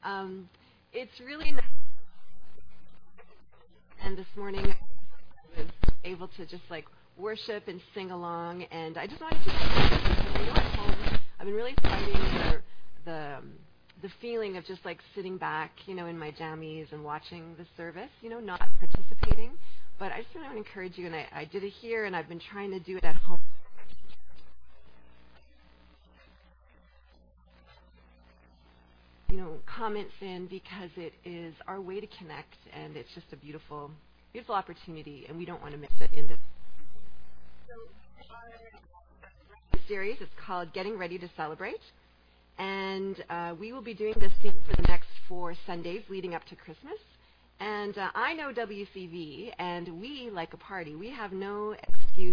It's really nice. And this morning I was able to just like worship and sing along. And I just wanted to because I know at home I've been really fighting the um, the feeling of just like sitting back, in my jammies and watching the service, not participating. But I just want to encourage you, and I did it here, and I've been trying to do it at home. Comments in because it is our way to connect, and it's just a beautiful, beautiful opportunity, and we don't want to miss it in this series. It's called Getting Ready to Celebrate, and we will be doing this theme for the next 4 Sundays leading up to Christmas. And I know WCV, and we like a party. We have no excuse.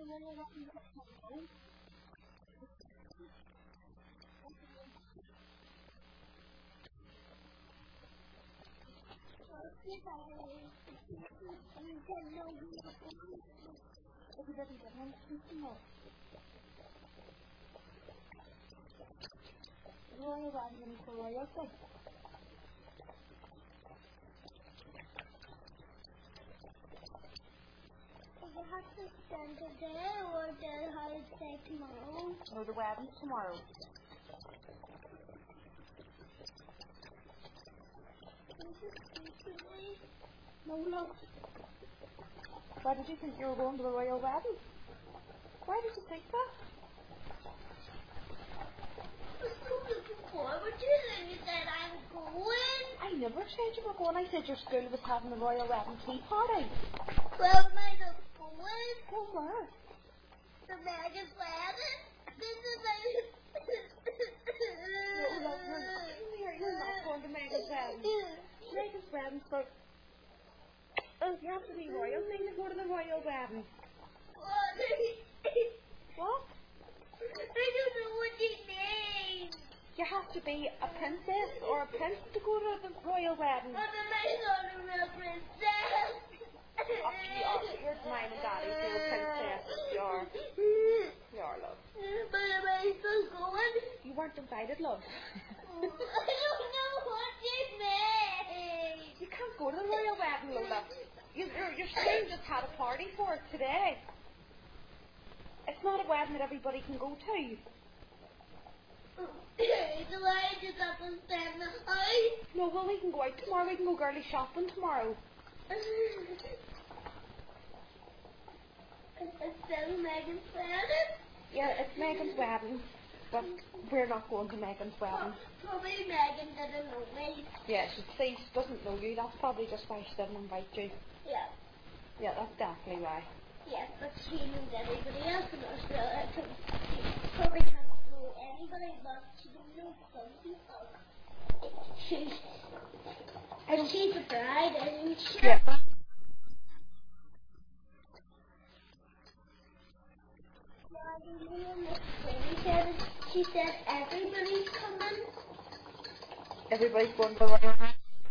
You have to spend today, or did I say tomorrow? No, the wedding's tomorrow. No, look. Why did you think you were going to the royal wedding? Why did you think that? I was so looking forward to it, and you said I was going. I never said you were going. I said your school was having a royal wedding tea party. Well, am I not going? Go where? The Megan's wedding. This is like... No, love, you're not going to Megan's wedding. Megan's wedding's for... Oh, you have to be royalty to go to the royal wedding. What? What? I don't know what you mean. You have to be a princess or a prince to go to the royal wedding. But am I not a real princess? You're mine and daddy's real princess. You're love. But am I still going? You weren't invited, love. I don't know what you mean. You can't go to the royal wedding, Lola. Your school just had a party for it today. It's not a wedding that everybody can go to. So I just have to spend the night? No, well, we can go out tomorrow. We can go girly shopping tomorrow. It's still Megan's wedding? Yeah, it's Megan's wedding. But we're not going to Megan's wedding. Probably Megan didn't know me. Yeah, she doesn't know you. That's probably just why she didn't invite you. Yeah. Yeah, that's definitely why. Yes, but she knows everybody else in Australia. She probably can't know anybody, but she can know some people. She's a bride, isn't she? Yeah. She said everybody's coming. Everybody's going to the royal wedding.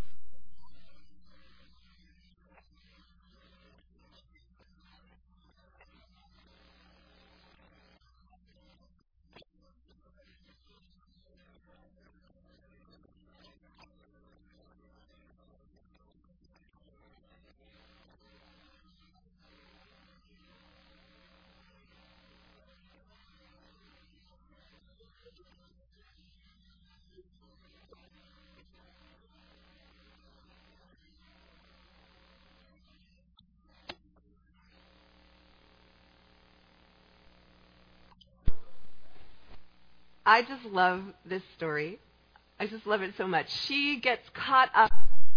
I just love this story. I just love it so much. She gets caught up.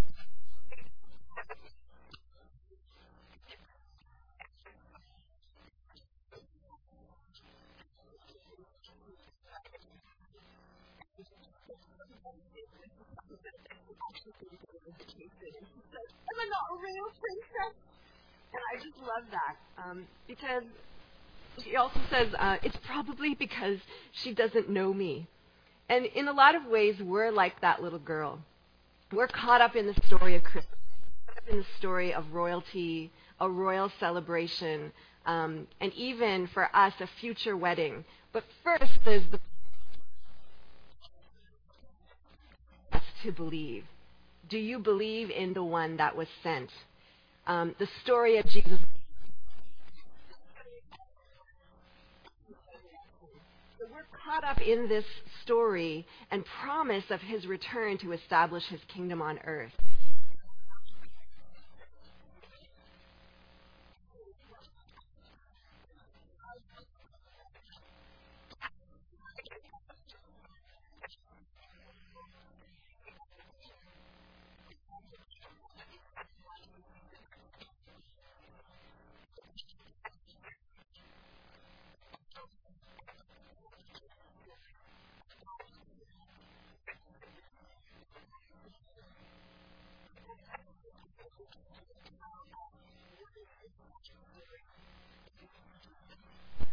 I'm not a real princess. And I just love that because she also says it's probably because she doesn't know me. And in a lot of ways, we're like that little girl. We're caught up in the story of Christmas, in the story of royalty, a royal celebration, and even for us, a future wedding. But first, there's the us to believe. Do you believe in the one that was sent? The story of Jesus. We're caught up in this story and promise of his return to establish his kingdom on earth.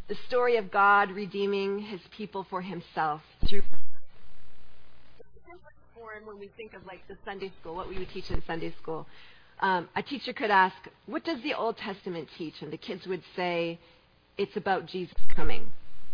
The story of God redeeming his people for himself through form when we think of like the Sunday school, what we would teach in Sunday school. A teacher could ask, what does the Old Testament teach? And the kids would say, it's about Jesus coming.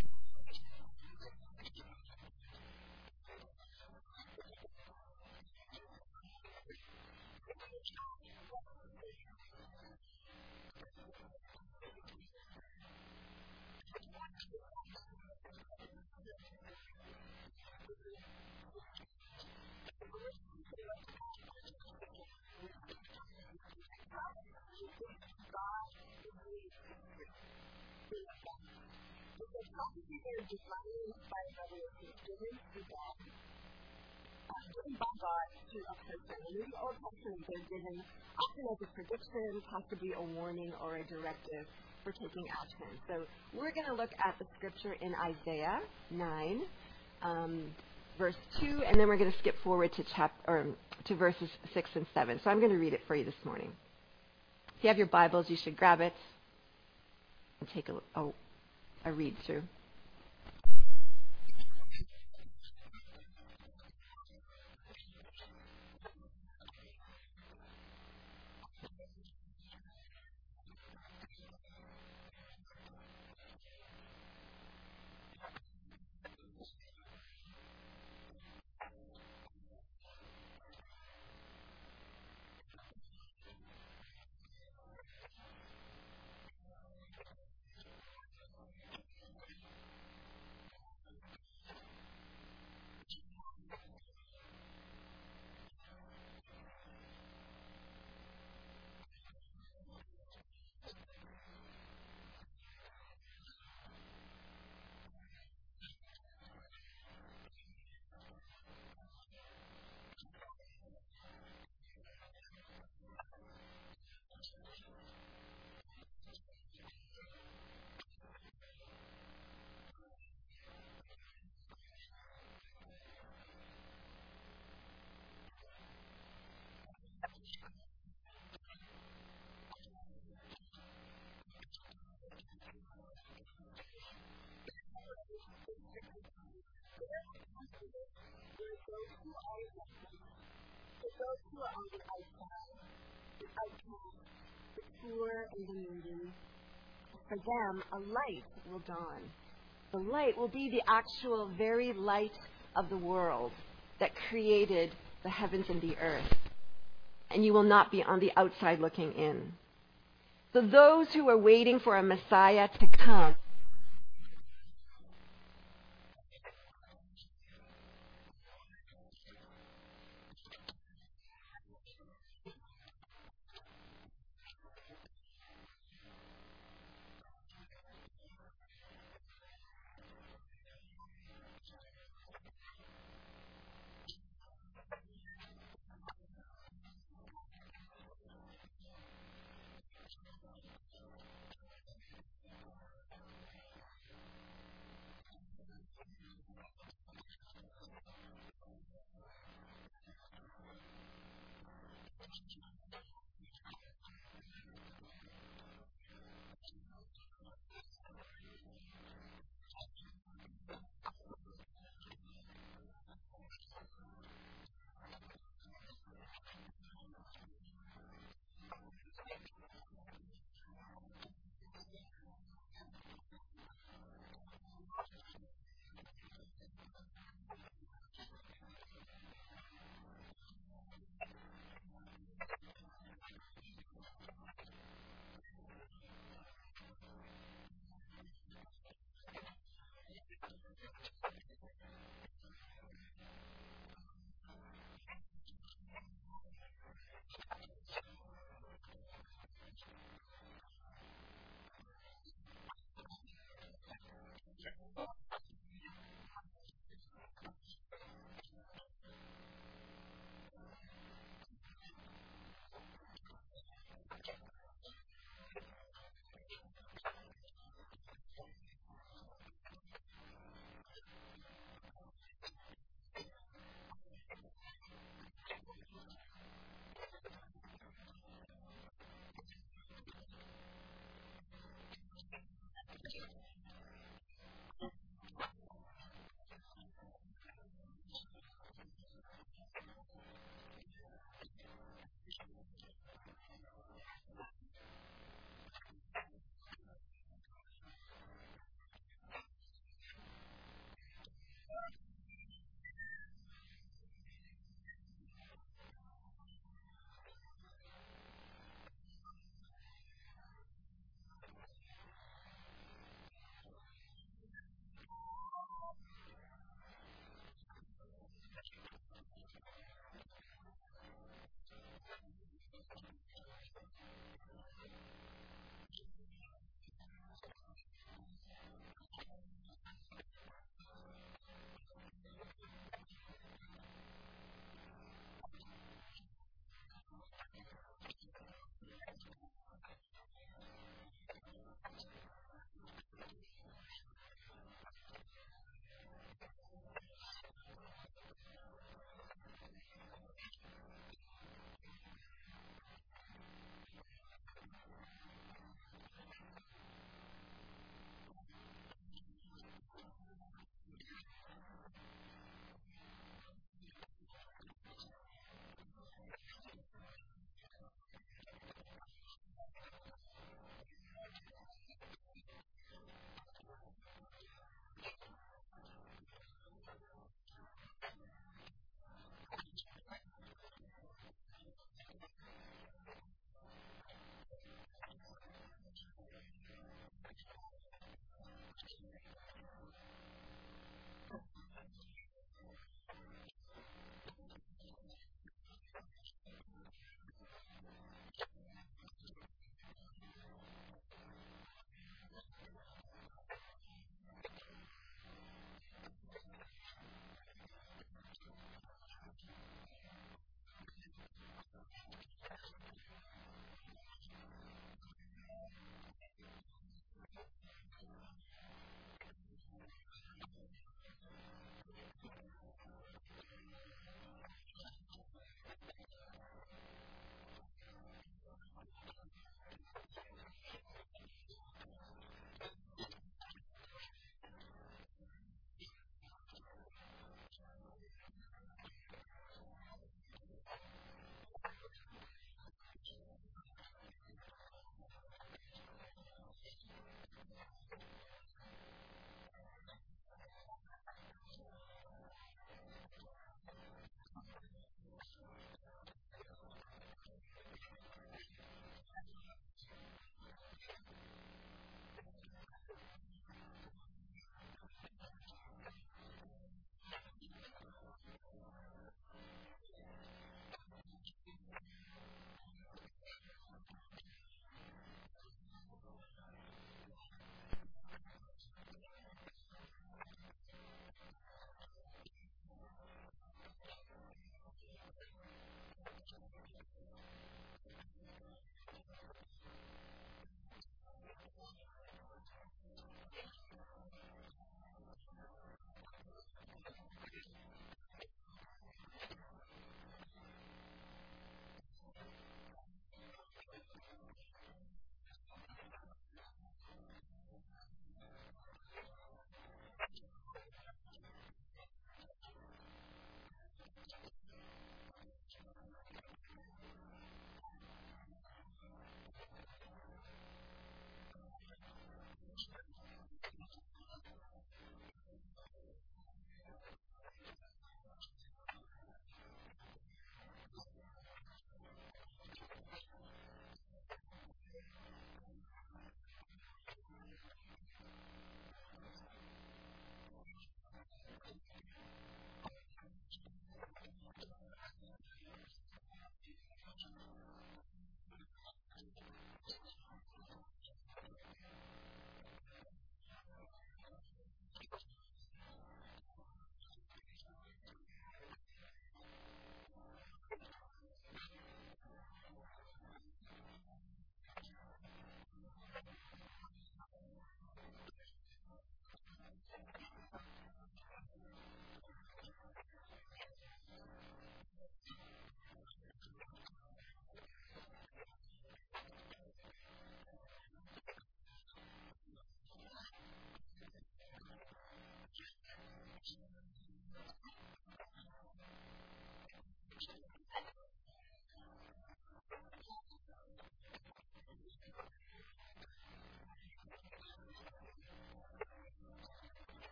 Given by God to a person. And in the Old Testament, they're given often as a prediction, possibly a warning or a directive for taking action. So we're going to look at the scripture in Isaiah 9, verse 2, and then we're going to skip forward to verses 6 and 7. So I'm going to read it for you this morning. If you have your Bibles, you should grab it and take a read through. Those who are on the outside, the outcast, the poor and the needy, for them a light will dawn. The light will be the actual very light of the world that created the heavens and the earth. And you will not be on the outside looking in. So those who are waiting for a Messiah to come,